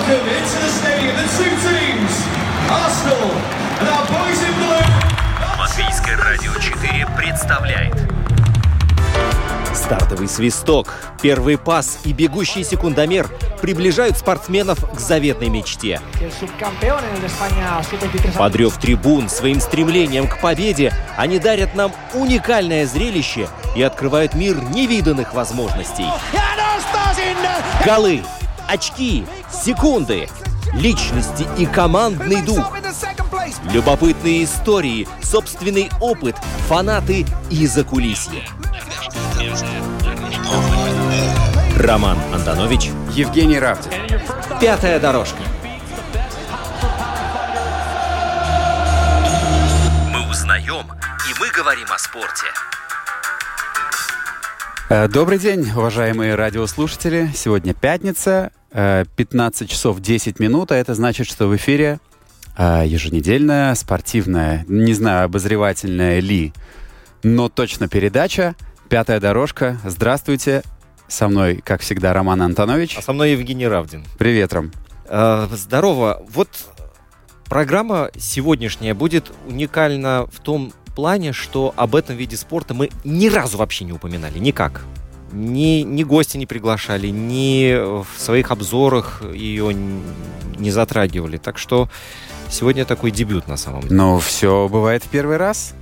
welcome into the stadium the two teams, Arsenal and our boys in blue. Латвийское радио 4 представляет стартовый свисток, первый пас и бегущий секундомер приближают спортсменов к заветной мечте. Под рев трибун своим стремлением к победе они дарят нам уникальное зрелище и открывают мир невиданных возможностей. Голы, очки, секунды, личности и командный дух. Любопытные истории, собственный опыт, фанаты и закулисье. Роман Антонович, Евгений Равдин. «Пятая дорожка». Мы узнаем, и мы говорим о спорте. Добрый день, уважаемые радиослушатели. Сегодня пятница, 15 часов 10 минут, а это значит, что в эфире еженедельная, спортивная, не знаю, обозревательная ли, но точно передача «Пятая дорожка». Здравствуйте. Со мной, как всегда, Роман Антонович. А со мной Евгений Равдин. Привет, Ром. Здорово. Вот программа сегодняшняя будет уникальна в том плане, что об этом виде спорта мы ни разу вообще не упоминали. Никак. Ни гости не приглашали, ни в своих обзорах ее не затрагивали. Так что сегодня такой дебют на самом деле. Ну, все бывает в первый раз.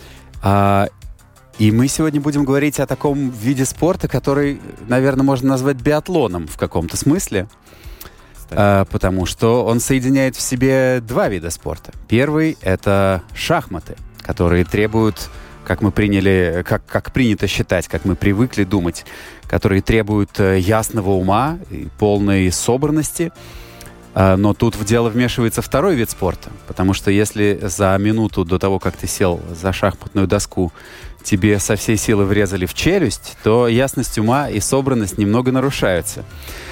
И мы сегодня будем говорить о таком виде спорта, который, наверное, можно назвать биатлоном в каком-то смысле. Потому что он соединяет в себе два вида спорта. Первый — это шахматы, которые требуют, как мы приняли, как принято считать, как мы привыкли думать, которые требуют ясного ума и полной собранности. Но тут в дело вмешивается второй вид спорта, потому что если за минуту до того, как ты сел за шахматную доску, тебе со всей силы врезали в челюсть, то ясность ума и собранность немного нарушаются.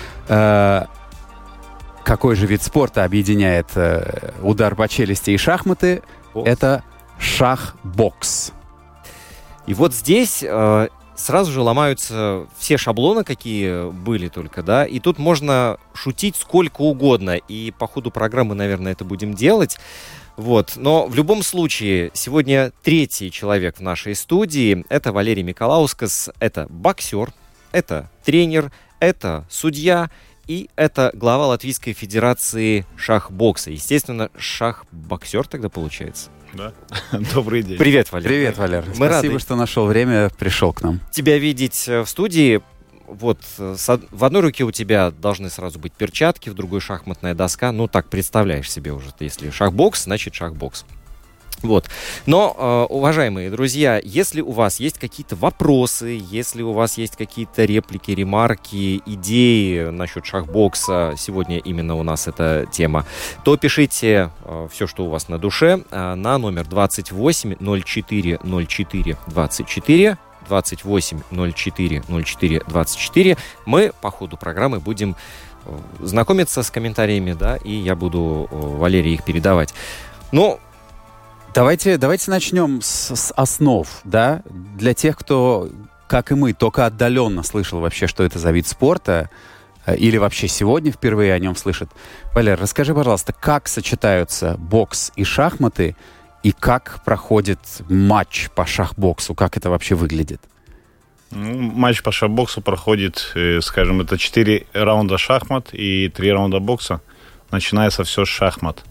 Какой же вид спорта объединяет удар по челюсти и шахматы? Это шах-бокс. И вот здесь сразу же ломаются все шаблоны, какие были только, да, и тут можно шутить сколько угодно, и по ходу программы, наверное, это будем делать. Вот. Но в любом случае, сегодня третий человек в нашей студии. Это Валерий Миколаускас. Это боксер, это тренер, это судья и это глава Латвийской Федерации шах-бокса. Естественно, шах-боксер тогда получается. Да. Добрый день. Привет, Валер. Привет, Валер. Мы Спасибо, рады что нашел время, пришел к нам. тебя видеть в студии. Вот в одной руке у тебя должны сразу быть перчатки, в другой шахматная доска. Ну, так представляешь себе уже. Если шах-бокс, значит шах-бокс. Вот. Но, уважаемые друзья, если у вас есть какие-то вопросы, если у вас есть какие-то реплики, ремарки, идеи насчет шах-бокса, сегодня именно у нас эта тема, то пишите все, что у вас на душе, на номер 28 04 04 24. 28 04 04 24. Мы по ходу программы будем знакомиться с комментариями, да, и я буду Валерии их передавать. Но Давайте начнем с основ, да, для тех, кто, как и мы, только отдаленно слышал вообще, что это за вид спорта, или вообще сегодня впервые о нем слышит. Валер, расскажи, пожалуйста, как сочетаются бокс и шахматы, и как проходит матч по шахбоксу, как это вообще выглядит? Ну, матч по шахбоксу проходит, скажем, это 4 раунда шахмат и 3 раунда бокса. Начинается все с шахмат.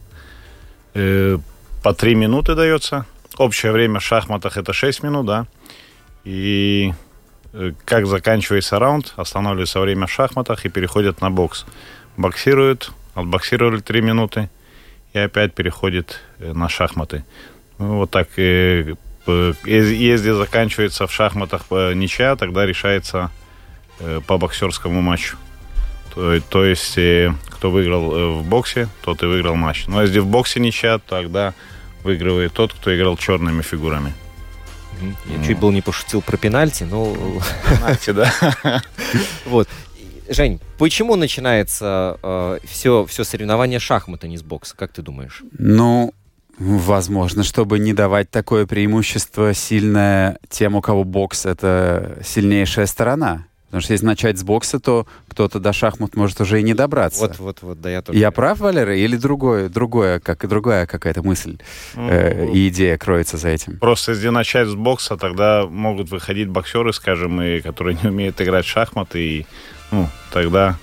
По 3 минуты дается. Общее время в шахматах это 6 минут, да. И как заканчивается раунд, останавливается время в шахматах и переходят на бокс. Боксируют, отбоксировали 3 минуты и опять переходит на шахматы. Ну, вот так. Если заканчивается в шахматах ничья, тогда решается по боксерскому матчу. То есть, кто выиграл в боксе, тот и выиграл матч. Но если в боксе ничья, тогда выигрывает тот, кто играл черными фигурами. Я чуть было не пошутил про пенальти, но... Пенальти, да. Вот. Жень, почему начинается все соревнование шахмата, не с бокса? Как ты думаешь? Ну, возможно, чтобы не давать такое преимущество сильное тем, у кого бокс — это сильнейшая сторона. Потому что если начать с бокса, то кто-то до шахмат может уже и не добраться. Вот, да, я тоже. Я прав, Валера? Или другая какая-то мысль и идея кроется за этим? Просто если начать с бокса, тогда могут выходить боксеры, скажем, которые не умеют играть в шахматы, и тогда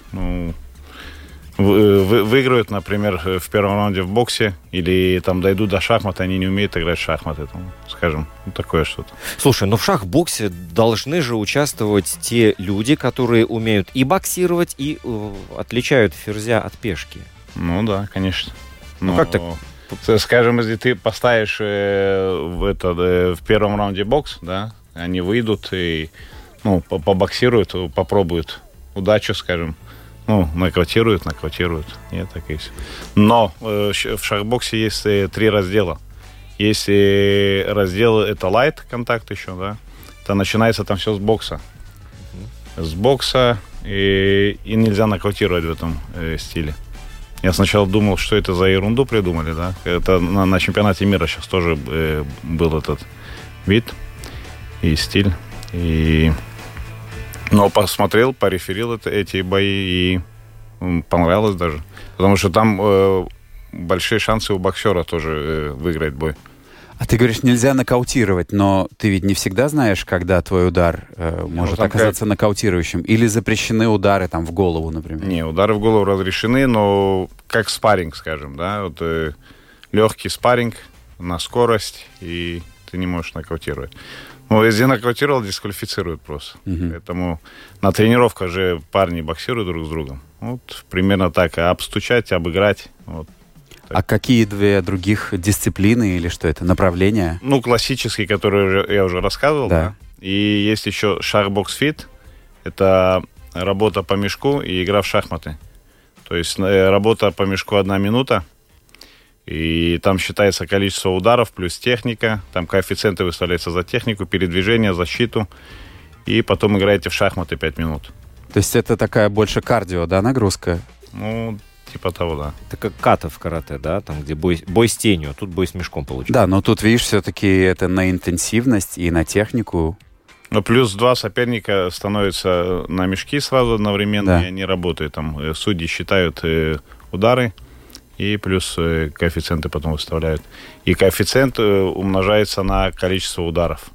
выиграют, например, в первом раунде в боксе, или там дойдут до шахмат, они не умеют играть в шахматы, скажем, такое что-то. Слушай, в шах-боксе должны же участвовать те люди, которые умеют и боксировать, и отличают ферзя от пешки. Ну да, конечно. Как так? Скажем, если ты поставишь в первом раунде бокс, да, они выйдут и побоксируют, попробуют удачу, скажем. Нокаутируют. Нет, так и все. Но в шахбоксе есть 3 раздела. Есть раздел, это light контакт еще, да. Это начинается там все с бокса. С бокса и нельзя нокаутировать в этом стиле. Я сначала думал, что это за ерунду придумали, да. Это на чемпионате мира сейчас тоже был этот вид и стиль. Но посмотрел, пореферил эти бои и понравилось даже. Потому что там большие шансы у боксера тоже выиграть бой. А ты говоришь, нельзя нокаутировать, но ты ведь не всегда знаешь, когда твой удар может оказаться нокаутирующим. Или запрещены удары там в голову, например? Не, удары в голову разрешены, но как спарринг, скажем, да. Легкий спарринг на скорость, и ты не можешь нокаутировать. Если нокаутировал, дисквалифицируют просто. Поэтому на тренировках же парни боксируют друг с другом. Примерно так. Обстучать, обыграть. А какие 2 других дисциплины или что это, направления? Классические, которые я уже рассказывал. Да. И есть еще шахбокс-фит. Это работа по мешку и игра в шахматы. То есть работа по мешку 1 минута. И там считается количество ударов плюс техника. Там коэффициенты выставляются за технику, передвижение, защиту. И потом играете в шахматы 5 минут. То есть это такая больше кардио, да, нагрузка? Типа того, да. Это как ката в карате, да? Там, где бой с тенью, а тут бой с мешком получается. Да, но тут, видишь, все-таки это на интенсивность и на технику. Плюс 2 соперника становятся на мешки сразу одновременно, и они работают. Там судьи считают удары. И плюс коэффициенты потом выставляют. И коэффициент умножается на количество ударов.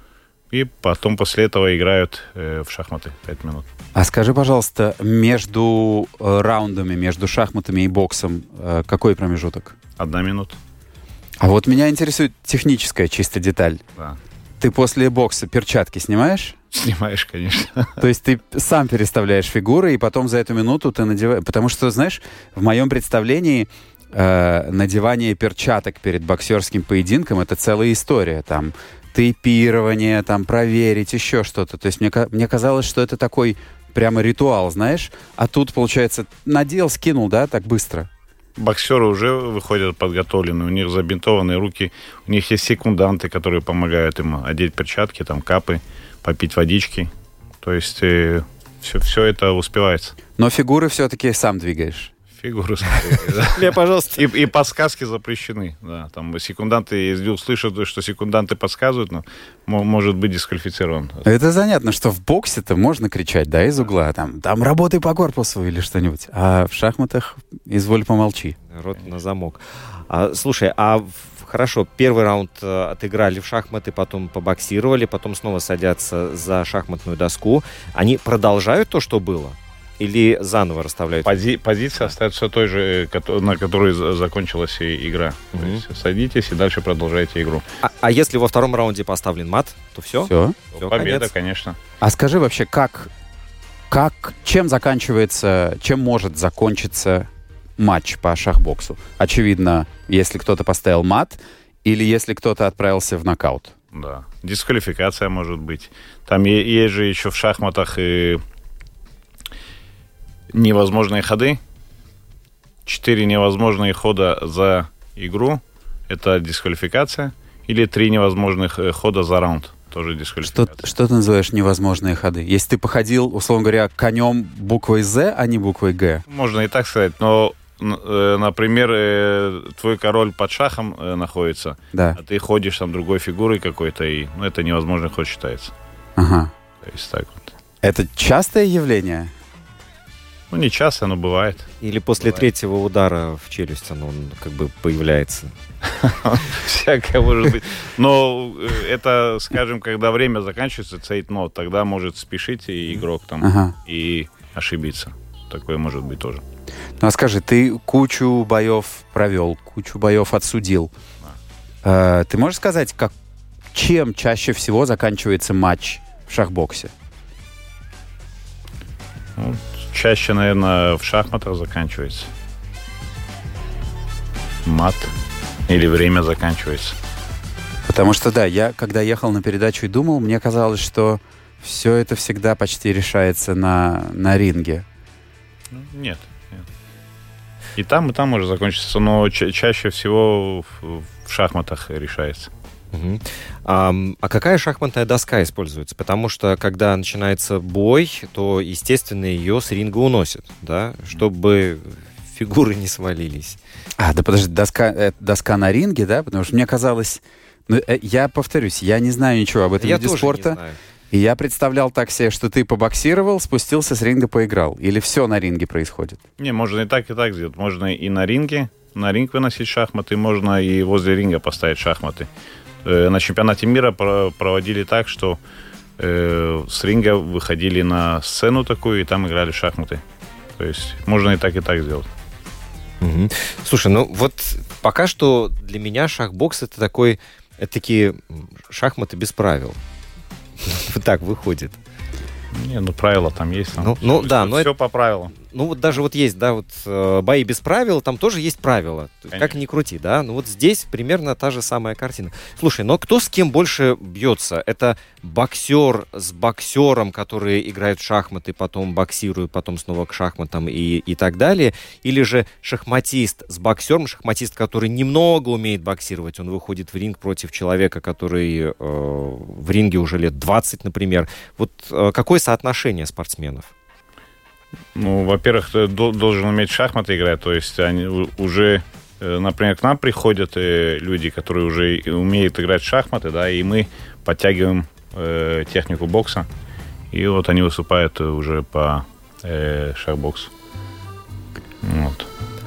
И потом после этого играют в шахматы 5 минут. А скажи, пожалуйста, между раундами, между шахматами и боксом какой промежуток? 1 минута. А вот меня интересует техническая чисто деталь. Да. Ты после бокса перчатки снимаешь? Снимаешь, конечно. То есть ты сам переставляешь фигуры, и потом за эту минуту ты надеваешь... Потому что, знаешь, в моем представлении надевание перчаток перед боксерским поединком — это целая история. Там тейпирование, там проверить, еще что-то. То есть мне казалось, что это такой прямо ритуал, знаешь? А тут, получается, надел, скинул, да, так быстро. Боксеры уже выходят подготовленные, у них забинтованные руки, у них есть секунданты, которые помогают им одеть перчатки, там капы, попить водички. То есть все это успевается. Но фигуры все-таки сам двигаешь. Фигуры смотрели, да. Мне, пожалуйста. И подсказки запрещены. Да, там секунданты, если услышат, что секунданты подсказывают, может быть дисквалифицирован. Это занятно, что в боксе-то можно кричать, да, из угла, там работай по корпусу или что-нибудь, а в шахматах изволь помолчи. Рот на замок. Слушай, хорошо, первый раунд отыграли в шахматы, потом побоксировали, потом снова садятся за шахматную доску. Они продолжают то, что было? Или заново расставляют? Позиция остается той же, на которой закончилась игра. То есть садитесь и дальше продолжайте игру. А если во втором раунде поставлен мат, то все? Все. Победа, конец. Конечно. А скажи вообще, чем может закончиться матч по шахбоксу? Очевидно, если кто-то поставил мат или если кто-то отправился в нокаут. Да. Дисквалификация может быть. Там есть же еще в шахматах и невозможные ходы. 4 невозможные хода за игру — это дисквалификация. Или 3 невозможных хода за раунд. Тоже дисквалификация. Что ты называешь невозможные ходы? Если ты походил, условно говоря, конем буквой «З», а не буквой «Г». Можно и так сказать, но, например, твой король под шахом находится, да. А ты ходишь там другой фигурой какой-то, и это невозможный ход считается. Ага. То есть так вот. Это частое явление? Ну, не часто, но бывает. Или после третьего удара в челюсть оно как бы появляется? Всякое может быть. Но это, скажем, когда время заканчивается, цейтнот, тогда может спешить и игрок там и ошибиться. Такое может быть тоже. Ну, а скажи, ты кучу боев провел, кучу боев отсудил. Ты можешь сказать, чем чаще всего заканчивается матч в шахбоксе? Ну, чаще, наверное, в шахматах заканчивается. Мат. Или время заканчивается. Потому что, да, я, когда ехал на передачу и думал, мне казалось, что все это всегда почти решается на ринге. Нет. И там может закончиться, но чаще всего в шахматах решается. Угу. А какая шахматная доска используется? Потому что, когда начинается бой, то, естественно, ее с ринга уносят, да, чтобы фигуры не свалились. Да подожди, доска на ринге, да? Потому что мне казалось... я повторюсь, я не знаю ничего об этом виде спорта. И я представлял так себе, что ты побоксировал, спустился с ринга, поиграл. Или все на ринге происходит? Не, можно и так сделать. Можно и на ринг выносить шахматы, можно и возле ринга поставить шахматы. На чемпионате мира проводили так, что с ринга выходили на сцену такую, и там играли шахматы. То есть можно и так сделать. Угу. Слушай, ну вот пока что для меня шахбокс это такие шахматы без правил. Вот так выходит. Не, правила там есть. Все по правилам. Ну, вот даже вот есть, да, вот бои без правил, там тоже есть правила. Конечно. Как ни крути, да. Ну, вот здесь примерно та же самая картина. Слушай, но кто с кем больше бьется? Это боксер с боксером, которые играют в шахматы, потом боксируют, потом снова к шахматам и так далее? Или же шахматист с боксером, шахматист, который немного умеет боксировать, он выходит в ринг против человека, который в ринге уже лет 20, например. Вот какое соотношение спортсменов? Ну, во-первых, ты должен уметь в шахматы играть, то есть они уже, например, к нам приходят люди, которые уже умеют играть в шахматы, да, и мы подтягиваем технику бокса, и вот они выступают уже по шахбоксу. Вот.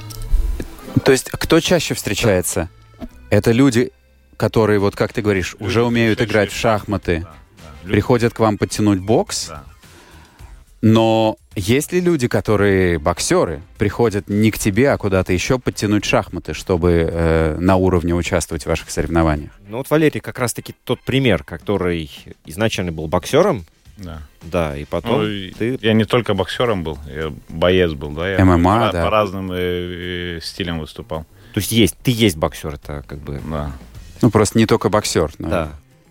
То есть кто чаще встречается? Это люди, которые, вот как ты говоришь, люди, уже умеют играть в шахматы, приходят к вам подтянуть бокс? Да. Но есть ли люди, которые боксеры, приходят не к тебе, а куда-то еще подтянуть шахматы, чтобы на уровне участвовать в ваших соревнованиях? Ну вот Валерий как раз-таки тот пример, который изначально был боксером. Да. Да, и потом ты... Я не только боксером был, я боец был, да. Я ММА, да. По разным стилям выступал. То есть ты есть боксер, это как бы... Да. Ну просто не только боксер. Но... Да.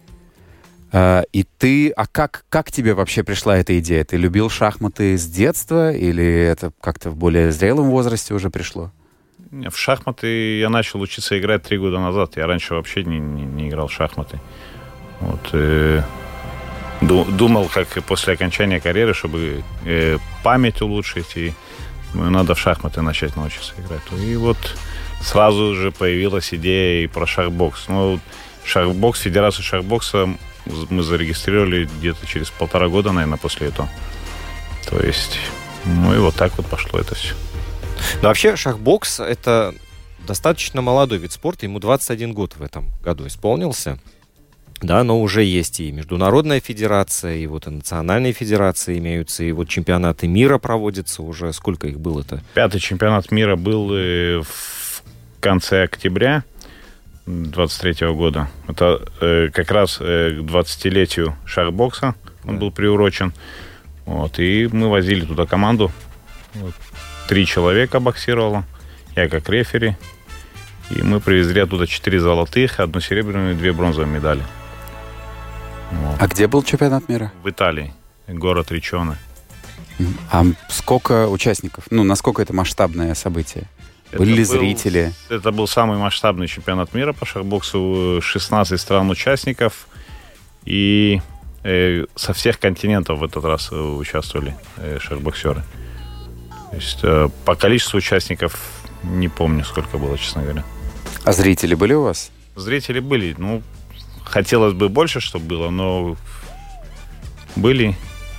И ты, как тебе вообще пришла эта идея? Ты любил шахматы с детства или это как-то в более зрелом возрасте уже пришло? В шахматы я начал учиться играть 3 года назад. Я раньше вообще не играл в шахматы. Вот, думал, как после окончания карьеры, чтобы память улучшить, и надо в шахматы начать научиться играть. И вот сразу же появилась идея и про шахбокс. Ну, шахбокс, Федерацию шахбокса мы зарегистрировали где-то через 1,5 года, наверное, после этого. То есть, ну и вот так вот пошло это все. Но вообще шахбокс — это достаточно молодой вид спорта. Ему 21 год в этом году исполнился. Да, но уже есть и международная федерация, и вот и национальные федерации имеются, и вот чемпионаты мира проводятся уже. Сколько их было-то? 5-й чемпионат мира был в конце октября 23 года. Это как раз к 20-летию шахбокса он был приурочен. Вот, и мы возили туда команду. 3 человека боксировало. Я как рефери. И мы привезли оттуда 4 золотых, 1 серебряную и 2 бронзовые медали. Вот. А где был чемпионат мира? В Италии. Город Риччоне. А сколько участников? Ну, насколько это масштабное событие? Были ли зрители? Это был самый масштабный чемпионат мира по шахбоксу. 16 стран участников. И со всех континентов в этот раз участвовали шахбоксеры. То есть по количеству участников не помню, сколько было, честно говоря. А зрители были у вас? Зрители были. Ну, хотелось бы больше, чтобы было, но были.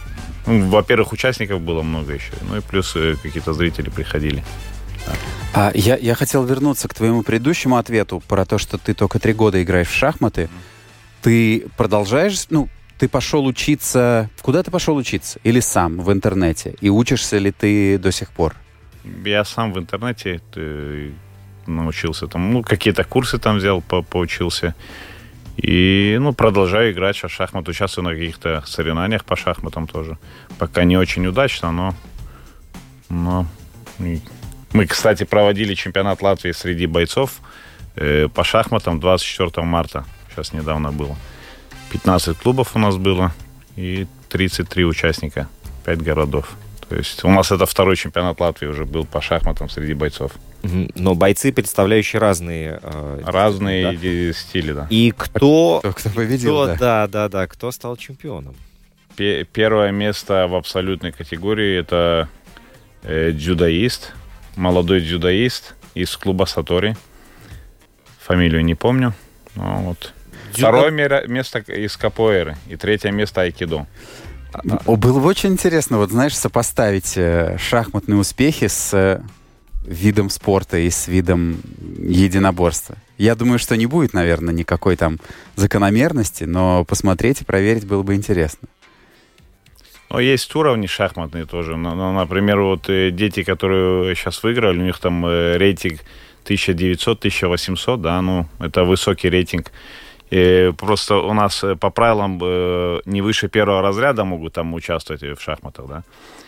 Ну, во-первых, участников было много еще, ну и плюс какие-то зрители приходили. Я хотел вернуться к твоему предыдущему ответу про то, что ты только 3 года играешь в шахматы. Ты продолжаешь, ты пошел учиться... Куда ты пошел учиться? Или сам в интернете? И учишься ли ты до сих пор? Я сам в интернете научился там, какие-то курсы там взял, поучился. И, продолжаю играть в шахматы, участвую на каких-то соревнованиях по шахматам тоже. Пока не очень удачно, но... Мы, кстати, проводили чемпионат Латвии среди бойцов по шахматам 24 марта. Сейчас недавно было. 15 клубов у нас было и 33 участника, 5 городов. То есть у нас это второй чемпионат Латвии уже был по шахматам среди бойцов. Но бойцы, представляющие разные... разные стили, да. И кто победил, да. Кто стал чемпионом? Первое место в абсолютной категории это дзюдоист, молодой дзюдоист из клуба Сатори. Фамилию не помню. Второе место из капоэйры и третье место айкидо. Было бы очень интересно, сопоставить шахматные успехи с видом спорта и с видом единоборства. Я думаю, что не будет, наверное, никакой там закономерности, но посмотреть и проверить было бы интересно. Есть уровни шахматные тоже. Например, дети, которые сейчас выиграли, у них там рейтинг 1900-1800, да, это высокий рейтинг. И просто у нас по правилам не выше первого разряда могут там участвовать в шахматах, да.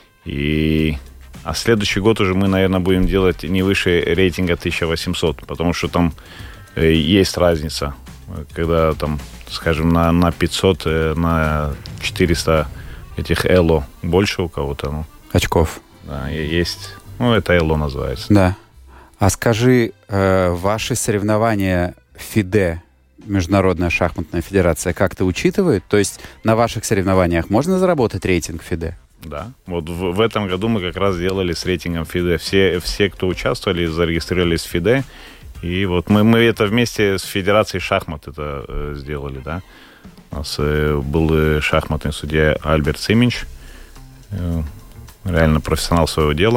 А следующий год уже мы, наверное, будем делать не выше рейтинга 1800, потому что там есть разница, когда там, скажем, на 500, на 400 этих эло больше у кого-то. Очков. Да, есть. Это эло называется. Да. А скажи, ваши соревнования ФИДЕ, Международная шахматная федерация, как-то учитывает? То есть на ваших соревнованиях можно заработать рейтинг ФИДЕ? Да. В этом году мы как раз сделали с рейтингом ФИДЕ. Все, кто участвовали, зарегистрировались в ФИДЕ. И мы это вместе с Федерацией шахмат это сделали, да. У нас был шахматный судья Альберт Циминч. Реально профессионал своего дела.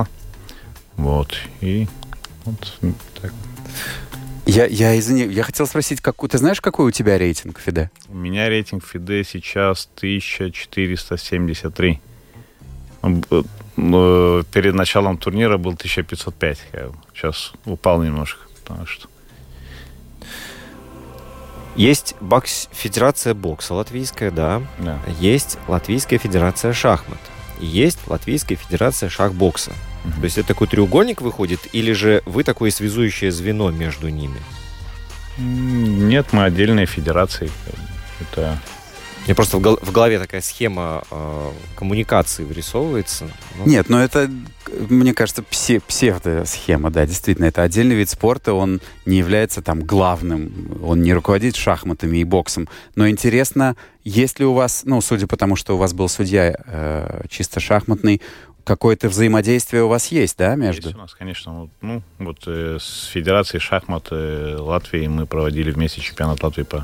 И так. Я хотел спросить, ты знаешь, какой у тебя рейтинг ФИДЕ? У меня рейтинг ФИДЕ сейчас 1473. Перед началом турнира был 1505. Сейчас упал немножко, потому что... Есть Федерация бокса латвийская, да. Есть Латвийская Федерация шахмат. Есть Латвийская Федерация шахбокса. То есть это такой треугольник выходит, или же вы такое связующее звено между ними? Нет, мы отдельные федерации. Это... Мне просто в голове такая схема коммуникации вырисовывается. Нет, это, мне кажется, псевдосхема, да, действительно. Это отдельный вид спорта, он не является там главным, он не руководит шахматами и боксом. Но интересно, есть ли у вас, судя по тому, что у вас был судья чисто шахматный, какое-то взаимодействие у вас есть, да, между? Есть у нас, конечно. С Федерацией шахмат Латвии мы проводили вместе чемпионат Латвии по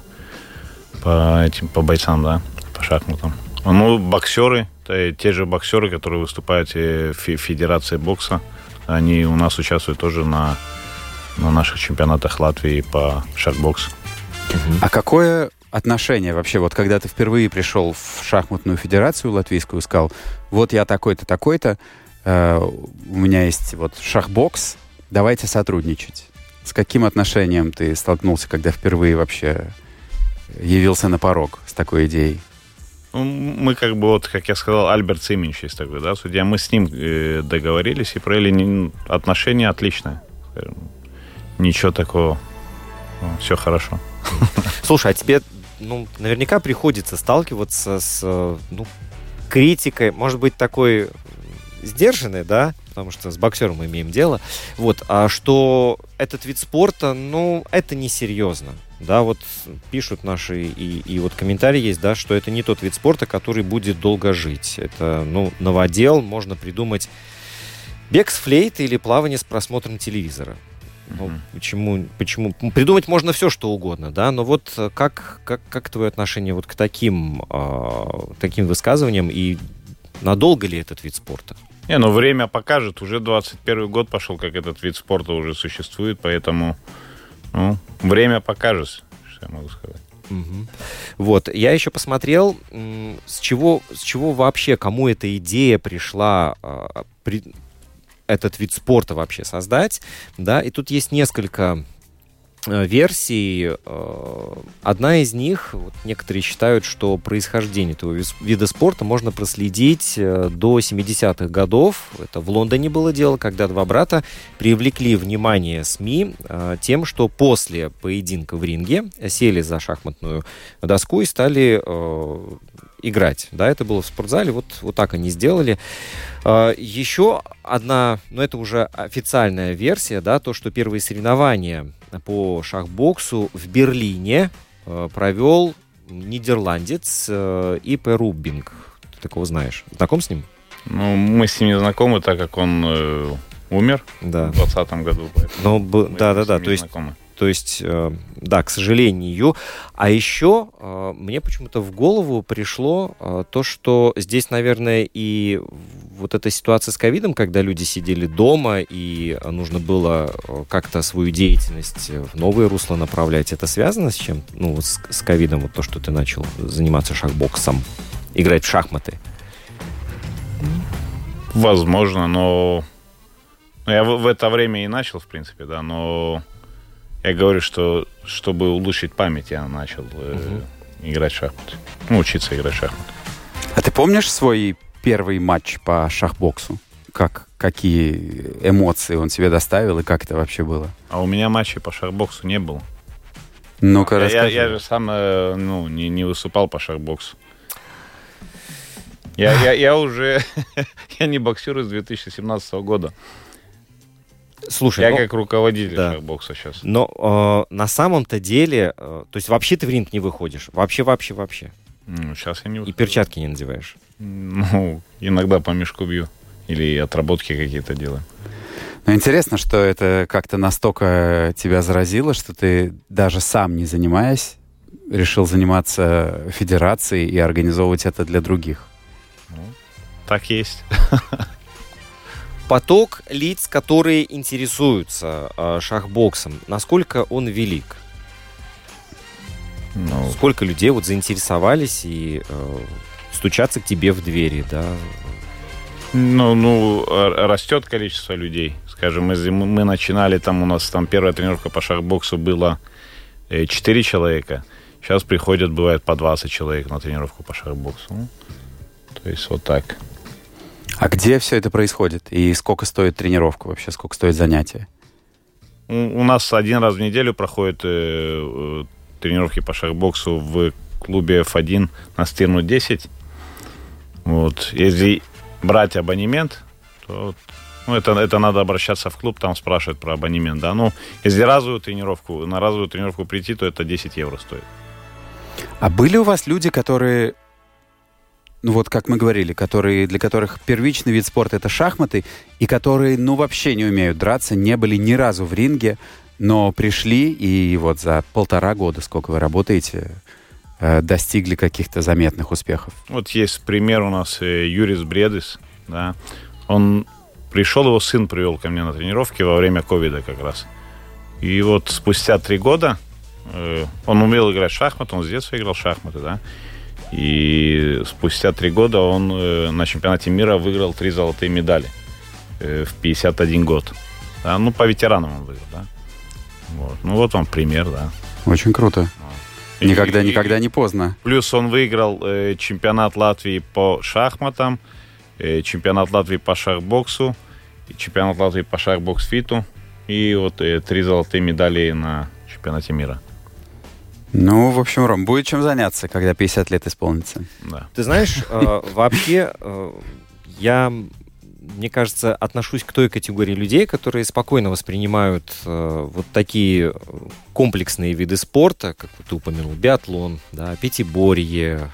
бойцам, да, по шахматам. Боксеры, те же боксеры, которые выступают в Федерации бокса, они у нас участвуют тоже на наших чемпионатах Латвии по шахбоксу. А какое отношение вообще, когда ты впервые пришел в шахматную федерацию латвийскую, сказал, я такой-то, такой-то, у меня есть шахбокс, давайте сотрудничать. С каким отношением ты столкнулся, когда впервые вообще явился на порог с такой идеей? Мы как я сказал, Альберт Циминч есть такой, да, судья. Мы с ним договорились и провели отношения отличные. Ничего такого. Все хорошо. Слушай, а тебе наверняка приходится сталкиваться с критикой, может быть, такой сдержанной, да, потому что с боксером мы имеем дело, а что этот вид спорта, это несерьезно, да, пишут наши, и комментарии есть, да, что это не тот вид спорта, который будет долго жить, это, новодел, можно придумать бег с флейтой или плавание с просмотром телевизора. Почему? Придумать можно все, что угодно, да, но как твое отношение к таким высказываниям, и Надолго ли этот вид спорта? Время покажет. Уже 21 год пошел, как этот вид спорта уже существует, поэтому время покажет, что я могу сказать. Угу. Вот, я еще посмотрел, с чего вообще, кому эта идея пришла, этот вид спорта вообще создать, да, и тут есть несколько версий. Одна из них, вот некоторые считают, что происхождение этого вида спорта можно проследить до 70-х годов. Это в Лондоне было дело, когда два брата привлекли внимание СМИ тем, что после поединка в ринге сели за шахматную доску и стали играть. Да, это было в спортзале, вот так они сделали. Еще одна, но это уже официальная версия, да, то, что первые соревнования по шахбоксу в Берлине провел нидерландец И.П. Руббинг. Ты такого знаешь? Знаком с ним? Мы с ним не знакомы, так как он умер в 2020 году. Да. То есть, да, к сожалению. А еще мне почему-то в голову пришло то, что здесь, наверное, и вот эта ситуация с ковидом, когда люди сидели дома и нужно было как-то свою деятельность в новое русло направлять, это связано с чем? Ну, вот с ковидом, вот то, что ты начал заниматься шахбоксом, играть в шахматы? Возможно, но я в это время и начал, в принципе, да, но я говорю, что чтобы улучшить память, я начал играть в шахматы. Учиться играть в шахматы. А ты помнишь свой первый матч по шахбоксу? Какие эмоции он тебе доставил и как это вообще было? А у меня матчей по шахбоксу не было. Ну-ка, расскажи. Я же сам не выступал по шахбоксу. Я уже я не боксер с 2017 года. Слушай, я как руководитель шахбокса сейчас. Но на самом-то деле, то есть вообще ты в ринг не выходишь? Вообще? Сейчас я не выхожу. И перчатки не надеваешь? Иногда по мешку бью. Или отработки какие-то делаю. Но интересно, что это как-то настолько тебя заразило, что ты даже сам не занимаясь, решил заниматься федерацией и организовывать это для других. Так есть. Поток лиц, которые интересуются шахбоксом, насколько он велик? Сколько людей вот заинтересовались и стучатся к тебе в двери, да? Растет количество людей. Скажем, мы начинали, у нас первая тренировка по шахбоксу была 4 человека. Сейчас приходят, бывает, по 20 человек на тренировку по шахбоксу. То есть вот так. А где все это происходит? И сколько стоит тренировка вообще? Сколько стоит занятие? У нас один раз в неделю проходят тренировки по шахбоксу в клубе F1 на Стирну 10. Вот. Если брать абонемент, то это надо обращаться в клуб, там спрашивают про абонемент. Да? Если на разовую тренировку прийти, то это 10 евро стоит. А были у вас люди, которые... как мы говорили, для которых первичный вид спорта — это шахматы, и которые, вообще не умеют драться, не были ни разу в ринге, но пришли и вот за 1,5 года, сколько вы работаете, достигли каких-то заметных успехов? Вот есть пример у нас Юрис Бредис, да. Он пришел, его сын привел ко мне на тренировки во время ковида как раз. И вот спустя 3 года он умел играть в шахматы, он с детства играл в шахматы, да. И спустя 3 года он на чемпионате мира выиграл 3 золотые медали в 51 год. Да? По ветеранам он выиграл, да. Вот вам пример, да. Очень круто. Никогда не поздно. Плюс он выиграл чемпионат Латвии по шахматам, чемпионат Латвии по шахбоксу, чемпионат Латвии по шахбокс-фиту и 3 золотые медали на чемпионате мира. В общем, Ром, будет чем заняться, когда 50 лет исполнится. Да. Ты знаешь, вообще я, мне кажется, отношусь к той категории людей, которые спокойно воспринимают вот такие комплексные виды спорта, как ты упомянул, биатлон, да, пятиборье,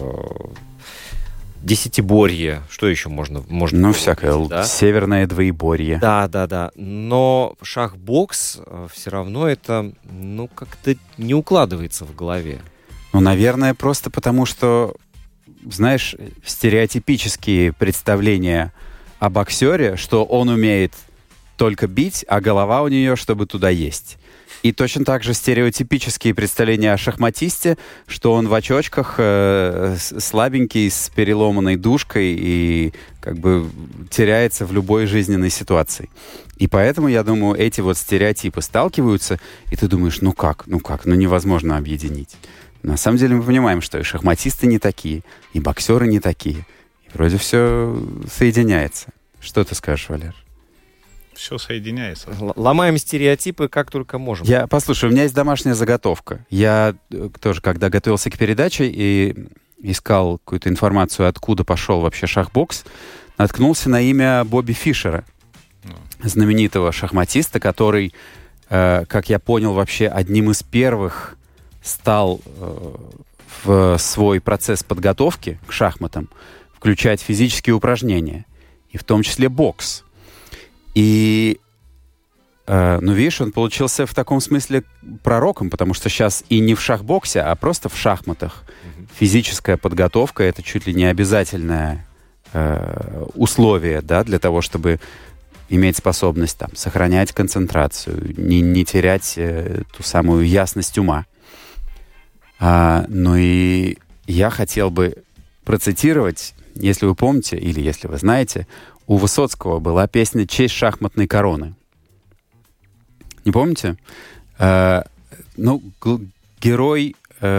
десятиборье, что еще можно всякое, да? Северное двоеборье. Да. Но шахбокс все равно это, как-то не укладывается в голове. Наверное, просто потому что знаешь, стереотипические представления о боксере, что он умеет только бить, а голова у нее, чтобы туда есть. И точно так же стереотипические представления о шахматисте, что он в очочках, слабенький, с переломанной дужкой и как бы теряется в любой жизненной ситуации. И поэтому, я думаю, эти вот стереотипы сталкиваются, и ты думаешь, ну невозможно объединить. На самом деле мы понимаем, что и шахматисты не такие, и боксеры не такие. И вроде все соединяется. Что ты скажешь, Валер? Все соединяется. Ломаем стереотипы как только можем. Послушай, у меня есть домашняя заготовка. Я тоже, когда готовился к передаче и искал какую-то информацию, откуда пошел вообще шахбокс, наткнулся на имя Бобби Фишера, знаменитого шахматиста, который, как я понял, вообще одним из первых стал в свой процесс подготовки к шахматам включать физические упражнения, и в том числе бокс. И, видишь, он получился в таком смысле пророком, потому что сейчас и не в шахбоксе, а просто в шахматах физическая подготовка — это чуть ли не обязательное условие, да, для того, чтобы иметь способность там сохранять концентрацию, не терять ту самую ясность ума. И я хотел бы процитировать, если вы помните или если вы знаете, у Высоцкого была песня «Честь шахматной короны». Не помните? Герой,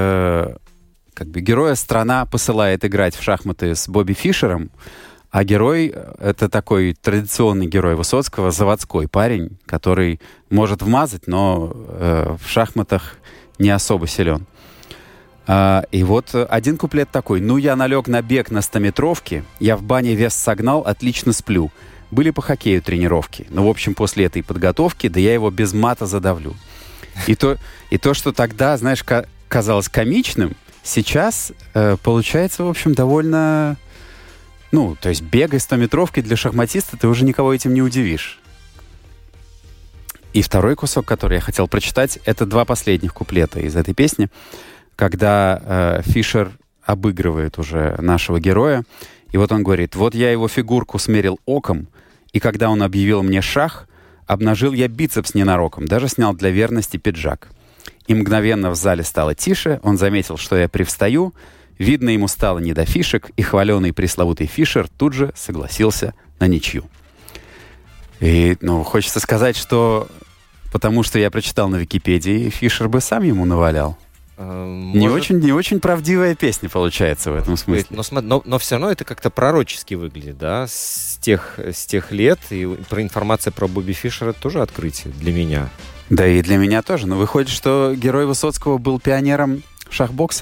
героя страна посылает играть в шахматы с Бобби Фишером, а герой — это такой традиционный герой Высоцкого, заводской парень, который может вмазать, но в шахматах не особо силен. И вот один куплет такой. «Ну, я налег на бег на 100-метровке, я в бане вес согнал, отлично сплю. Были по хоккею тренировки. Но, в общем, после этой подготовки, да я его без мата задавлю». И то, что тогда, знаешь, казалось комичным, сейчас получается, в общем, довольно... то есть бегай 100-метровкой для шахматиста, ты уже никого этим не удивишь. И второй кусок, который я хотел прочитать, это два последних куплета из этой песни, когда Фишер обыгрывает уже нашего героя. И вот он говорит: «Вот я его фигурку смерил оком, и когда он объявил мне шах, обнажил я бицепс ненароком, даже снял для верности пиджак. И мгновенно в зале стало тише, он заметил, что я привстаю, видно, ему стало не до фишек, и хваленый пресловутый Фишер тут же согласился на ничью». И, хочется сказать, что потому что я прочитал на Википедии, Фишер бы сам ему навалял. Не очень правдивая песня получается в этом смысле. Но все равно это как-то пророчески выглядит, да, с тех лет. И информация про Бобби Фишера тоже открытие для меня. Да и для меня тоже. Но выходит, что герой Высоцкого был пионером шахбокса.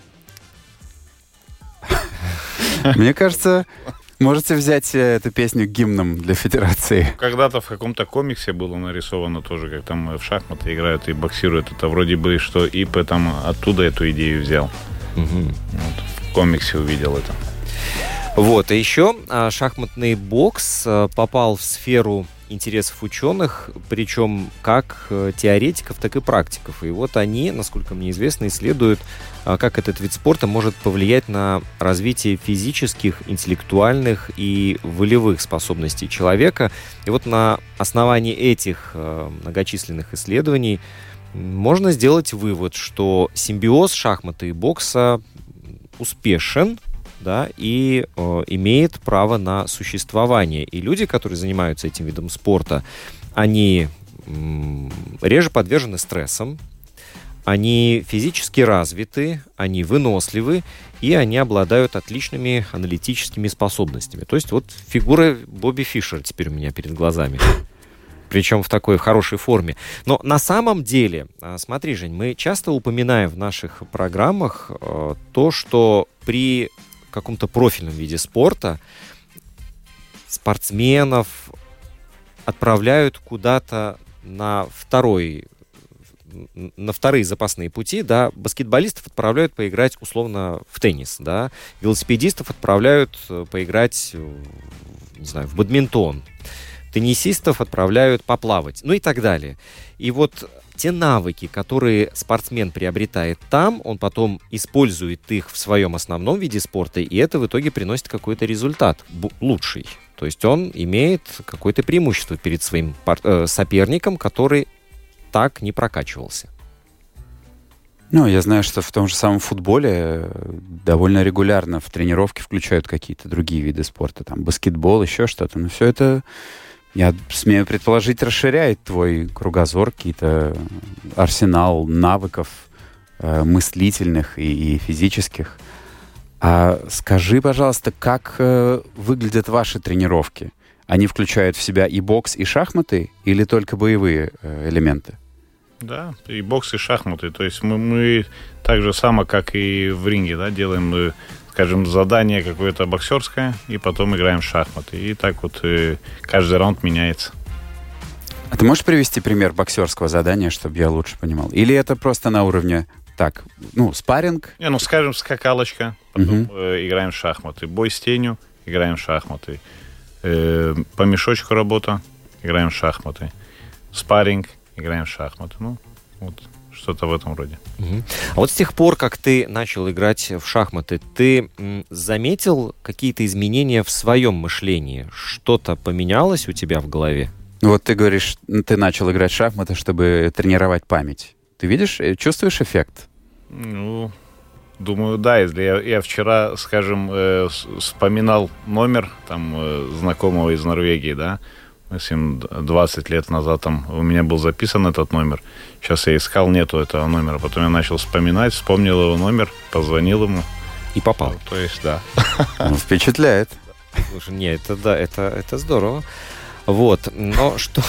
Мне кажется, можете взять эту песню гимном для Федерации. Когда-то в каком-то комиксе было нарисовано тоже, как там в шахматы играют и боксируют. Это вроде бы, что Ипэ там оттуда эту идею взял. В комиксе увидел это. Вот, и еще шахматный бокс попал в сферу интересов ученых, причем как теоретиков, так и практиков. И вот они, насколько мне известно, исследуют, как этот вид спорта может повлиять на развитие физических, интеллектуальных и волевых способностей человека. И вот на основании этих многочисленных исследований можно сделать вывод, что симбиоз шахматы и бокса успешен, да, и имеет право на существование. И люди, которые занимаются этим видом спорта, они реже подвержены стрессам, они физически развиты, они выносливы, и они обладают отличными аналитическими способностями. То есть вот фигура Бобби Фишера теперь у меня перед глазами. Причем в такой хорошей форме. Но на самом деле, смотри, Жень, мы часто упоминаем в наших программах то, что при каком-то профильном виде спорта спортсменов отправляют куда-то на вторые запасные пути, да, баскетболистов отправляют поиграть условно в теннис, да, велосипедистов отправляют поиграть, не знаю, в бадминтон. теннисистов отправляют поплавать, ну и так далее. И вот те навыки, которые спортсмен приобретает там, он потом использует их в своем основном виде спорта, и это в итоге приносит какой-то результат лучший. То есть он имеет какое-то преимущество перед своим соперником, который так не прокачивался. Ну, я знаю, что в том же самом футболе довольно регулярно в тренировки включают какие-то другие виды спорта, там, баскетбол, еще что-то. Но все это, я смею предположить, расширяет твой кругозор, какие-то арсенал навыков мыслительных и физических. А скажи, пожалуйста, как выглядят ваши тренировки? Они включают в себя и бокс, и шахматы, или только боевые элементы? Да, и бокс, и шахматы. То есть мы так же само, как и в ринге, да, делаем, скажем, задание какое-то боксерское, и потом играем в шахматы. И так вот каждый раунд меняется. А ты можешь привести пример боксерского задания, чтобы я лучше понимал? Или это просто на уровне, так, спарринг? Скажем, скакалочка, потом играем в шахматы. Бой с тенью, играем в шахматы. По мешочку работа, играем в шахматы. Спарринг, играем в шахматы. Вот что-то в этом роде. А вот с тех пор, как ты начал играть в шахматы, ты заметил какие-то изменения в своем мышлении? Что-то поменялось у тебя в голове? Вот ты говоришь, ты начал играть в шахматы, чтобы тренировать память. Ты видишь, чувствуешь эффект? Думаю, да. Если я вчера, скажем, вспоминал номер там знакомого из Норвегии, да, 20 лет назад там у меня был записан этот номер. Сейчас я искал, нету этого номера. Потом я начал вспоминать, вспомнил его номер, позвонил ему. И попал. То есть, да. Впечатляет. Слушай, нет, это здорово. Вот, но что...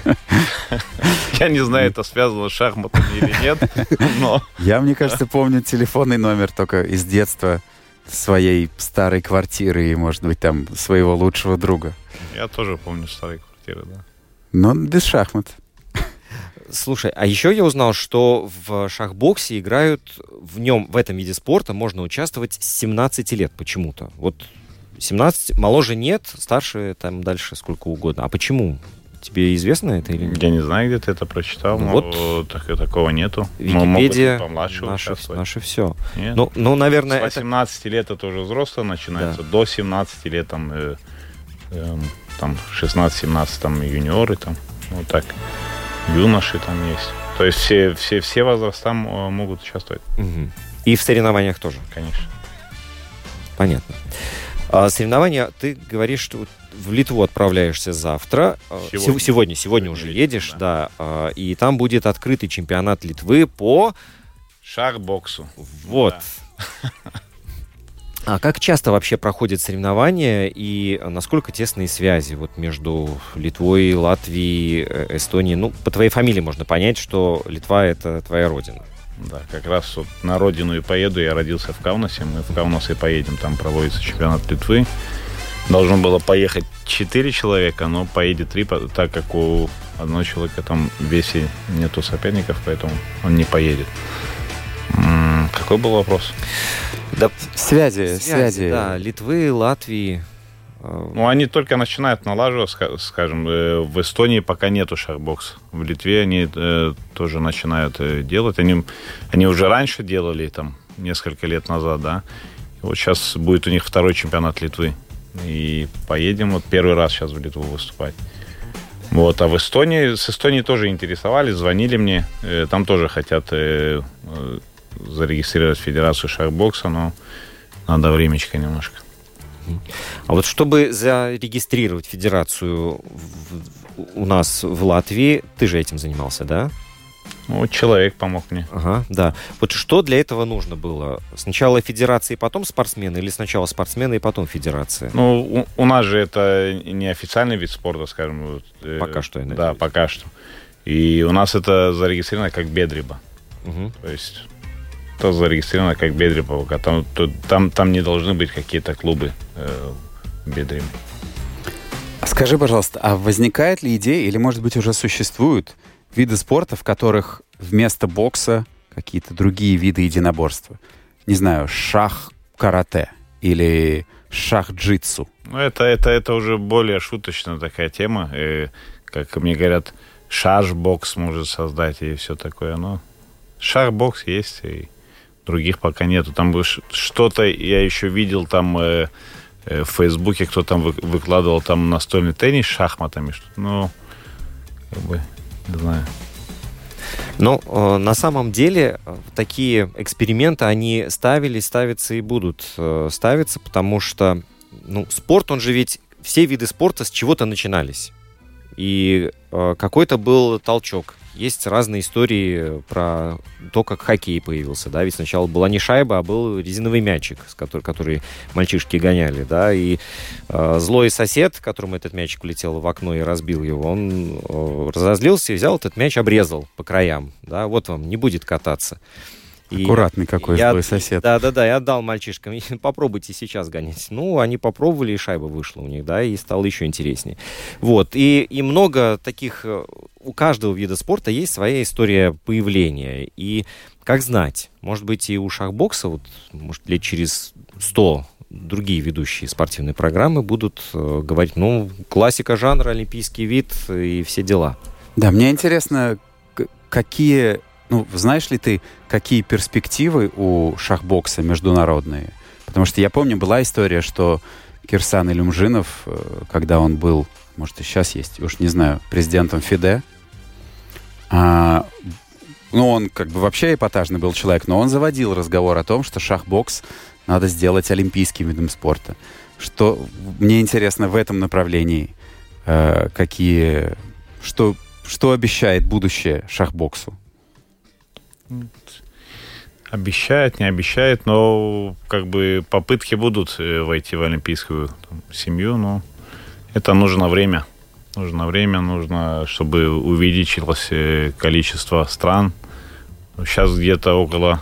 Я не знаю, это связано с шахматами или нет, но... Я, мне кажется, помню телефонный номер только из детства своей старой квартиры и, может быть, там своего лучшего друга. Я тоже помню старые квартиры, да. Но без шахмат. Слушай, а еще я узнал, что в шахбоксе играют в этом виде спорта можно участвовать с 17 лет почему-то. Вот 17, моложе нет, старше там дальше сколько угодно. А почему? Тебе известно это или нет? Я не знаю, где ты это прочитал, но вот такого нету. Википедия, наше все. Ну, наверное... С 18 лет это уже взрослое начинается, да. До 17 лет там 16-17 там юниоры, там, вот так, юноши там есть. То есть все возраста могут участвовать. Угу. И в соревнованиях тоже? Конечно. Понятно. Соревнования, ты говоришь, что в Литву отправляешься завтра. Сегодня уже едешь, да. И там будет открытый чемпионат Литвы по... шахбоксу. Вот. Да. А как часто вообще проходят соревнования и насколько тесные связи вот между Литвой, Латвией, Эстонией? Ну, по твоей фамилии можно понять, что Литва — это твоя родина. Да, как раз вот на родину и поеду. Я родился в Каунасе, мы в Каунас и поедем. Там проводится чемпионат Литвы. Должно было поехать 4 человека, но поедет 3, так как у одного человека там в весе нету соперников, поэтому он не поедет. Какой был вопрос? Да, связи. Да, Литвы, Латвии. Ну, они только начинают налаживать, скажем. В Эстонии пока нету шахбокса. В Литве они тоже начинают делать. Они уже раньше делали, там, несколько лет назад, да. И вот сейчас будет у них второй чемпионат Литвы. И поедем вот первый раз сейчас в Литву выступать. Вот, а с Эстонией тоже интересовались, звонили мне. Там тоже хотят зарегистрировать федерацию шахбокса, но надо времечко немножко. А вот чтобы зарегистрировать федерацию у нас в Латвии, ты же этим занимался, да? Ну, человек помог мне. Ага, да. Вот что для этого нужно было? Сначала федерация и потом спортсмены, или сначала спортсмены и потом федерация? Ну, у нас же это не официальный вид спорта, скажем. Пока что, я надеюсь. Да, пока что. И у нас это зарегистрировано как бедриба. Угу. То есть это зарегистрировано как бедриба. Там не должны быть какие-то клубы бедриба. Скажи, пожалуйста, а возникает ли идея, или, может быть, уже существуют виды спорта, в которых вместо бокса какие-то другие виды единоборства? Не знаю, шах-карате или шах-джитсу? Ну, это уже более шуточная такая тема. Как мне говорят, шаш-бокс может создать и все такое. Но шах-бокс есть, и других пока нету. Там что-то я еще видел там в Фейсбуке, кто там выкладывал там настольный теннис с шахматами. Ну, как бы, не знаю. Но на самом деле такие эксперименты, они ставятся и будут ставиться, потому что спорт, он же ведь, все виды спорта с чего-то начинались. И какой-то был толчок. Есть разные истории про то, как хоккей появился, да, ведь сначала была не шайба, а был резиновый мячик, который мальчишки гоняли, да, и злой сосед, которому этот мячик улетел в окно и разбил его, он разозлился и взял этот мяч, обрезал по краям, да, вот вам, не будет кататься. Аккуратный какой злой сосед. Да, и отдал мальчишкам. Попробуйте сейчас гонять. Ну, они попробовали, и шайба вышла у них, да, и стало еще интереснее. Вот, и много таких... У каждого вида спорта есть своя история появления. И как знать, может быть, и у шахбокса, вот, может, лет через 100 другие ведущие спортивные программы будут говорить, классика жанра, олимпийский вид и все дела. Да, мне интересно, какие... знаешь ли ты, какие перспективы у шахбокса международные? Потому что я помню, была история, что Кирсан Илюмжинов, когда он был, может, и сейчас есть, уж не знаю, президентом ФИДЕ, он как бы вообще эпатажный был человек, но он заводил разговор о том, что шахбокс надо сделать олимпийским видом спорта. Что мне интересно в этом направлении, что обещает будущее шахбоксу? Обещает, не обещает, но как бы попытки будут войти в олимпийскую семью, но это нужно время. Нужно, чтобы увеличилось количество стран. Сейчас где-то около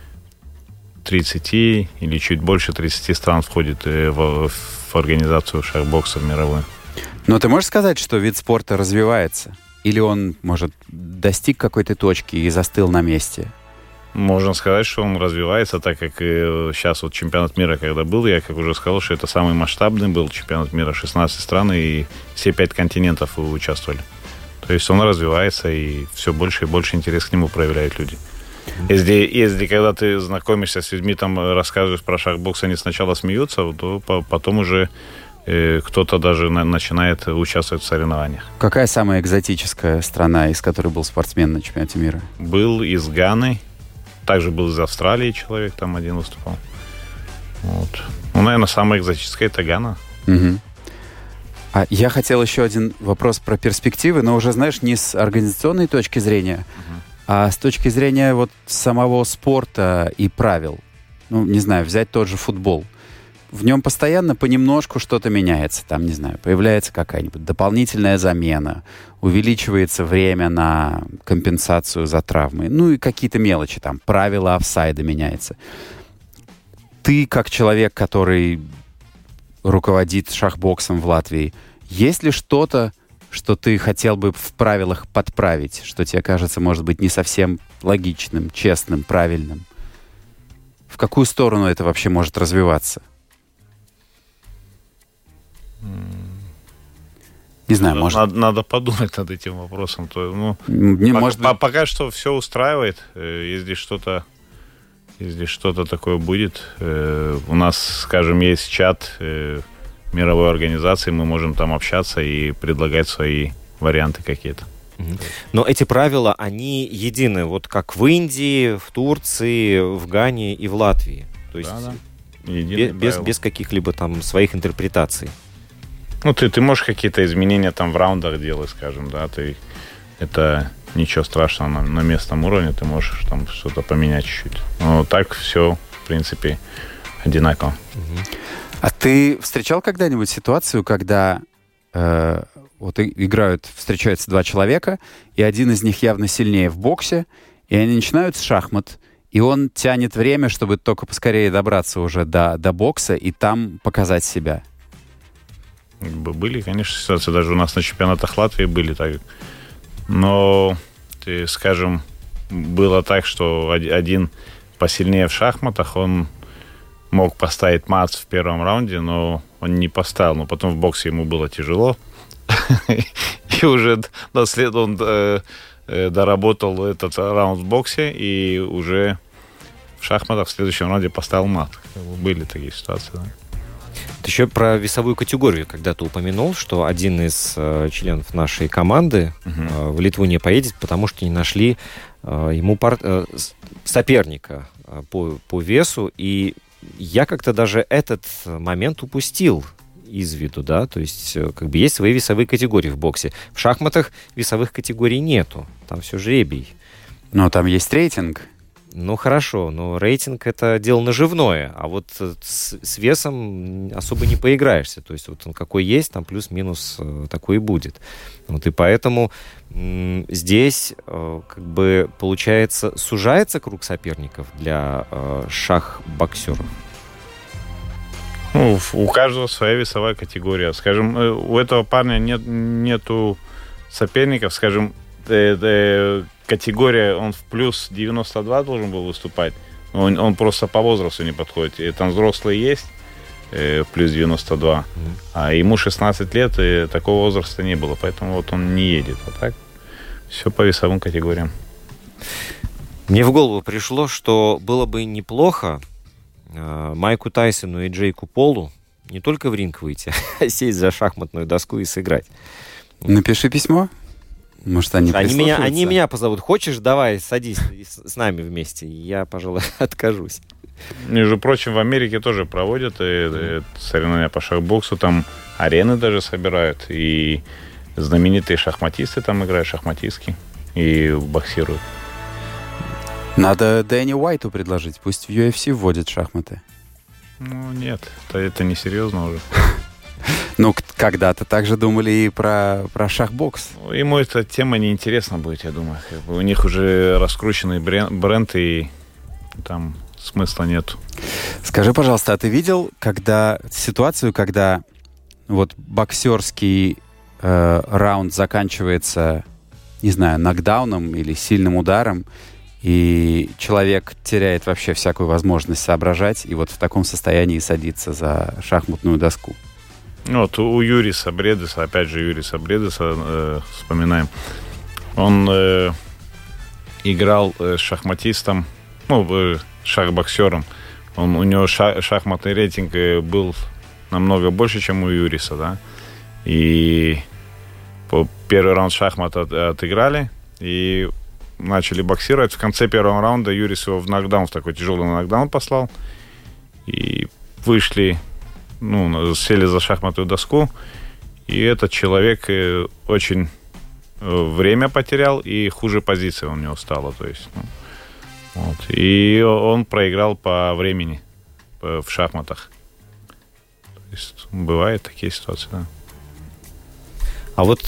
30 или чуть больше 30 стран входит в организацию шахбокса мировую. Но ты можешь сказать, что вид спорта развивается? Или он, может, достиг какой-то точки и застыл на месте? Можно сказать, что он развивается, так как сейчас вот чемпионат мира, когда был, я, как уже сказал, что это самый масштабный был чемпионат мира, 16 стран, и все 5 континентов участвовали. То есть он развивается, и все больше и больше интерес к нему проявляют люди. Если когда ты знакомишься с людьми, там рассказываешь про шахбокс, они сначала смеются, то потом уже кто-то даже начинает участвовать в соревнованиях. Какая самая экзотическая страна, из которой был спортсмен на чемпионате мира? Был из Ганы, также был из Австралии человек, там один выступал. Вот. Наверное, самая экзотическая это Гана. Угу. Я хотел еще один вопрос про перспективы, но уже, знаешь, не с организационной точки зрения, а с точки зрения вот самого спорта и правил. Не знаю, взять тот же футбол. В нем постоянно понемножку что-то меняется. Там, не знаю, появляется какая-нибудь дополнительная замена, увеличивается время на компенсацию за травмы. И какие-то мелочи, там, правила офсайда меняется. Ты, как человек, который руководит шахбоксом в Латвии, есть ли что-то, что ты хотел бы в правилах подправить, что тебе кажется, может быть, не совсем логичным, честным, правильным? В какую сторону это вообще может развиваться? Не знаю, может... Надо подумать над этим вопросом. Пока что все устраивает. Если что-то такое будет, у нас, скажем, есть чат мировой организации, мы можем там общаться и предлагать свои варианты какие-то. Но эти правила, они едины, вот как в Индии, в Турции, в Гане и в Латвии. То есть без каких-либо там своих интерпретаций. Ты можешь какие-то изменения там в раундах делать, скажем, да, это ничего страшного на местном уровне, ты можешь там что-то поменять чуть-чуть. Но так все, в принципе, одинаково. А ты встречал когда-нибудь ситуацию, когда встречаются два человека, и один из них явно сильнее в боксе, и они начинают с шахмат, и он тянет время, чтобы только поскорее добраться уже до бокса и там показать себя? Были, конечно, ситуации. Даже у нас на чемпионатах Латвии были так. Но, скажем, было так, что один посильнее в шахматах, он мог поставить мат в первом раунде, но он не поставил. Но потом в боксе ему было тяжело. И уже он доработал этот раунд в боксе и уже в шахматах в следующем раунде поставил мат. Были такие ситуации, да. Ты еще про весовую категорию когда-то упомянул, что один из членов нашей команды в Литву не поедет, потому что не нашли ему соперника по весу. И я как-то даже этот момент упустил из виду, да, то есть как бы есть свои весовые категории в боксе. В шахматах весовых категорий нету, там все жребий. Но там есть рейтинг. Ну, хорошо, но рейтинг — это дело наживное, а вот с весом особо не поиграешься. То есть вот он какой есть, там плюс-минус такой и будет. Вот и поэтому здесь как бы получается сужается круг соперников для шах-боксеров. Ну, у каждого своя весовая категория. Скажем, у этого парня нету соперников, скажем, категория, он в плюс 92 должен был выступать. Он просто по возрасту не подходит. И там взрослые есть в плюс 92, а ему 16 лет, и такого возраста не было. Поэтому вот он не едет. А так все по весовым категориям. Мне в голову пришло, что было бы неплохо Майку Тайсону и Джейку Полу не только в ринг выйти, а сесть за шахматную доску и сыграть. Напиши письмо. Может, они меня позовут. Хочешь, давай, садись с нами вместе. Я, пожалуй, откажусь. Между прочим, в Америке тоже проводят соревнования по шахбоксу. Там арены даже собирают. И знаменитые шахматисты там играют, шахматистки. И боксируют. Надо Дэнни Уайту предложить. Пусть в UFC вводят шахматы. Ну, нет. Это несерьезно уже. Ну, когда-то также думали и про шахбокс. Ему эта тема неинтересна будет, я думаю. У них уже раскрученный бренд, и там смысла нет. Скажи, пожалуйста, а ты видел ситуацию, когда вот боксерский раунд заканчивается, не знаю, нокдауном или сильным ударом, и человек теряет вообще всякую возможность соображать, и вот в таком состоянии садится за шахматную доску? Вот у Юриса Бредеса, опять же Юриса Бредеса вспоминаем. Он играл шахматистом, шахбоксером. У него шахматный рейтинг был намного больше, чем у Юриса, да. И первый раунд шахмат отыграли и начали боксировать. В конце первого раунда Юрис его в нокдаун, в такой тяжелый нокдаун послал. И вышли, сели за шахматную доску. И этот человек очень время потерял, и хуже позиция у него стала. То есть, вот. И он проиграл по времени в шахматах. То есть бывают такие ситуации, да. А вот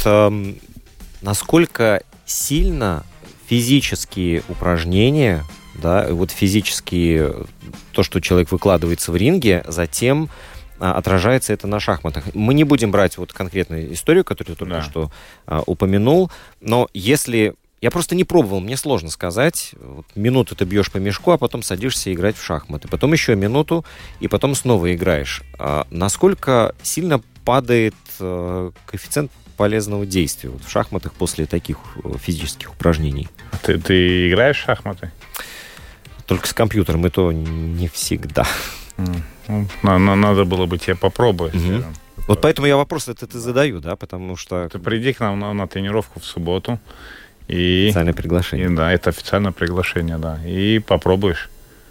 насколько сильно физические упражнения, да, вот физические, то, что человек выкладывается в ринге, затем отражается это на шахматах. Мы не будем брать вот конкретную историю, которую ты только что упомянул, но если... Я просто не пробовал, мне сложно сказать. Вот минуту ты бьешь по мешку, а потом садишься играть в шахматы. Потом еще минуту, и потом снова играешь. Насколько сильно падает коэффициент полезного действия в шахматах после таких физических упражнений? Ты играешь в шахматы? Только с компьютером, и то не всегда. Надо было бы тебе попробовать. Угу. Вот поэтому я вопрос этот и задаю, да, потому что... Ты приди к нам на тренировку в субботу. Официальное приглашение. Да, это официальное приглашение, да. И попробуешь.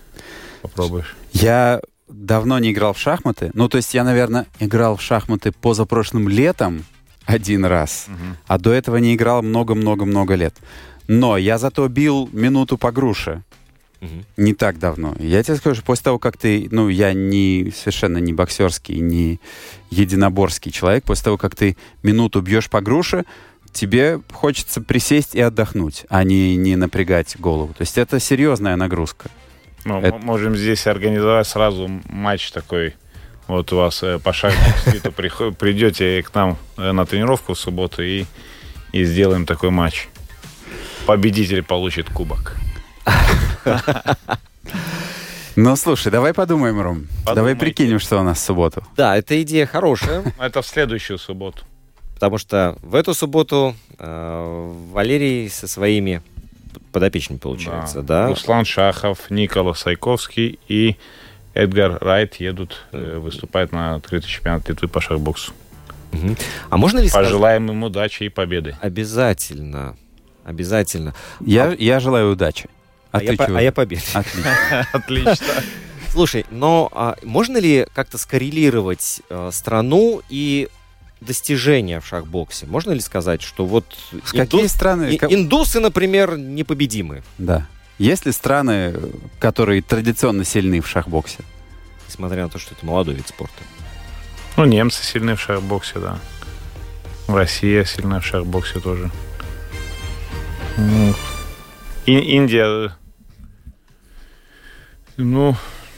Я давно не играл в шахматы. То есть я, наверное, играл в шахматы позапрошлым летом один раз, а до этого не играл много-много-много лет. Но я зато бил минуту по груше. Не так давно. Я тебе скажу, после того, как ты... я совершенно не боксерский, не единоборский человек. После того, как ты минуту бьешь по груше, тебе хочется присесть и отдохнуть, а не напрягать голову. То есть это серьезная нагрузка. Можем здесь организовать сразу матч такой. Вот у вас по шахматам придете к нам на тренировку в субботу и сделаем такой матч. Победитель получит кубок. Ну, слушай, давай подумаем, Ром. Давай прикинем, что у нас в субботу. Да, эта идея хорошая, Это в следующую субботу. потому что в эту субботу Валерий со своими подопечными, получается, да? Руслан Шахов, Никола Сайковский и Эдгар Райт едут выступать на открытый чемпионат Литвы по шахбоксу. Мгм. А можно ли сказать... Пожелаем им удачи и победы. Обязательно. Обязательно. Я желаю удачи. А я победы. Отлично. Отлично. Слушай, но можно ли как-то скоррелировать страну и достижения в шахбоксе? Можно ли сказать, что вот Какие страны... индусы, например, непобедимы, Да. Есть ли страны, которые традиционно сильны в шахбоксе? несмотря на то, что это молодой вид спорта? Ну, немцы сильны в шахбоксе, да. Россия сильна в шахбоксе тоже. Ну, Индия, ну,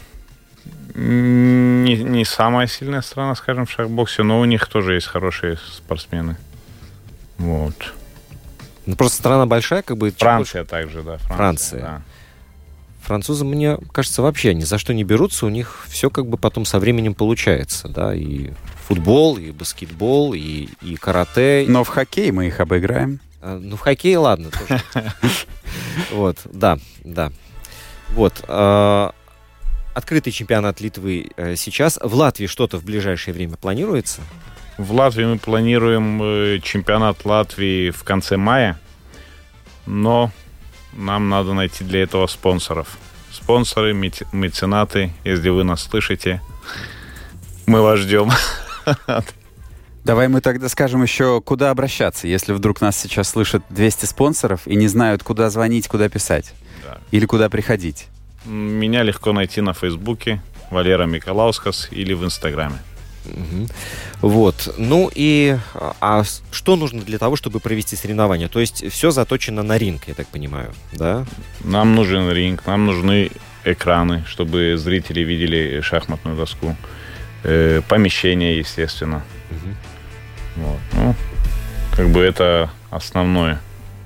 не самая сильная страна, скажем, в шахбоксе, но у них тоже есть хорошие спортсмены. Вот. Ну, просто страна большая, как бы... чем Франция также, да. Франция. Да. Французы, мне кажется, вообще ни за что не берутся, у них все как бы потом со временем получается, да, и футбол, и баскетбол, и карате. Но в хоккей мы их обыграем. Ну, в хоккее, ладно, тоже. Вот, да. Вот. Открытый чемпионат Литвы сейчас. В Латвии что-то в ближайшее время планируется? В Латвии мы планируем чемпионат Латвии в конце мая, но нам надо найти для этого спонсоров. Спонсоры, меценаты, если вы нас слышите, мы вас ждем. Давай мы тогда скажем еще, куда обращаться, если вдруг нас сейчас слышат 200 спонсоров и не знают, куда звонить, куда писать. Да. Или куда приходить. Меня легко найти на Фейсбуке, Валера Миколаускас, или в Инстаграме. Мгм. Вот. Ну и что нужно для того, чтобы провести соревнования? То есть все заточено на ринг, я так понимаю, да? Нам нужен ринг, нам нужны экраны, чтобы зрители видели шахматную доску. Помещение, естественно. Мгм. Вот. Ну, как бы это основное.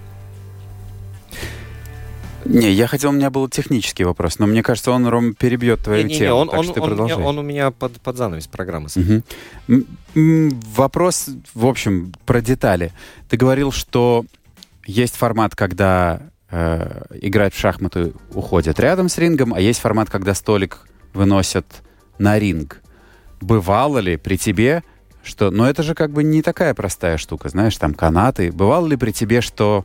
Не, я хотел, у меня был технический вопрос, но мне кажется, он, Ром, перебьет твою тему, так что ты продолжай. Он у меня под занавес программы. Мгм. Вопрос, в общем, про детали. Ты говорил, что есть формат, когда играть в шахматы уходят рядом с рингом, а есть формат, когда столик выносят на ринг. Бывало ли при тебе, что... Но это же как бы не такая простая штука, знаешь, там канаты. Бывало ли при тебе, что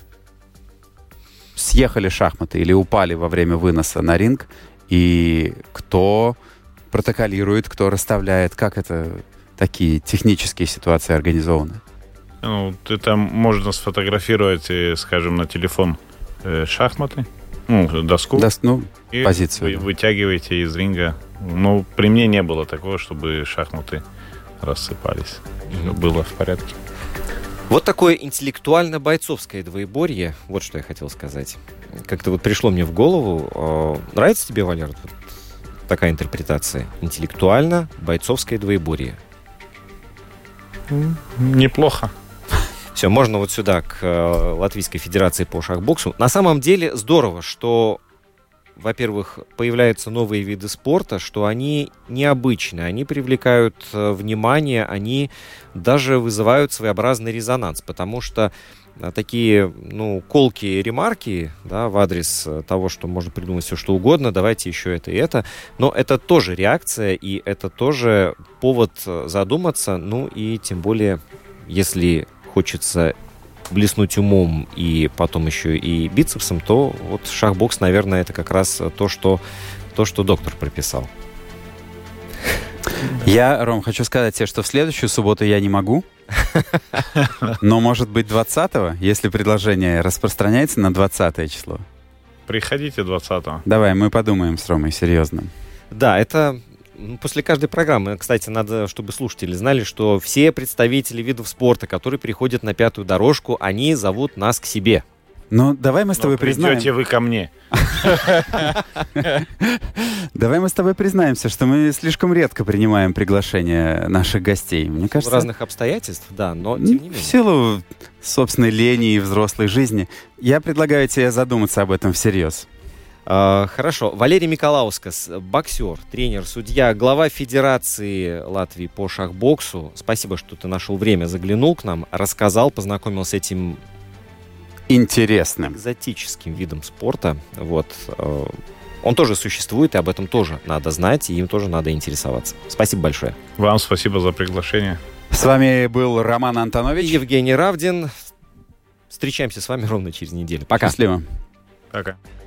съехали шахматы или упали во время выноса на ринг, и кто протоколирует, кто расставляет, как это такие технические ситуации организованы? Ну, это можно сфотографировать, скажем, на телефон шахматы, доску, и позицию. вы вытягиваете из ринга. Ну, при мне не было такого, чтобы шахматы рассыпались. Всё было в порядке. Вот такое интеллектуально-бойцовское двоеборье. Вот что я хотел сказать. Как-то вот пришло мне в голову. Нравится тебе, Валер, вот такая интерпретация? Интеллектуально-бойцовское двоеборье. Неплохо. Все, можно вот сюда, к Латвийской Федерации по шахбоксу. На самом деле здорово, что, во-первых, появляются новые виды спорта, что они необычные, они привлекают внимание, они даже вызывают своеобразный резонанс, потому что такие, колкие ремарки, да, в адрес того, что можно придумать все, что угодно, давайте еще это и это, но это тоже реакция, и это тоже повод задуматься, и тем более, если хочется блеснуть умом и потом еще и бицепсом, то вот шахбокс, наверное, это как раз то, что доктор прописал. Я, Ром, хочу сказать тебе, что в следующую субботу я не могу, но, может быть, 20-го, если предложение распространяется на 20 число. Приходите 20-го. Давай, мы подумаем с Ромой серьезно. Да, это после каждой программы. Кстати, надо, чтобы слушатели знали, что все представители видов спорта, которые приходят на пятую дорожку, они зовут нас к себе. Ну, давай мы с тобой признаем... Придете вы ко мне. Давай мы с тобой признаемся, что мы слишком редко принимаем приглашения наших гостей. Мне кажется... В разных обстоятельств, да, но тем не менее. В силу собственной лени и взрослой жизни. Я предлагаю тебе задуматься об этом всерьез. Хорошо. Валерий Миколаускас, боксер, тренер, судья, глава Федерации Латвии по шахбоксу. Спасибо, что ты нашел время, заглянул к нам, рассказал, познакомил с этим интересным, экзотическим видом спорта. Вот. Он тоже существует, и об этом тоже надо знать, и им тоже надо интересоваться. Спасибо большое. Вам спасибо за приглашение. С вами был Роман Антонович. И Евгений Равдин. Встречаемся с вами ровно через неделю. Пока. Счастливо. Пока.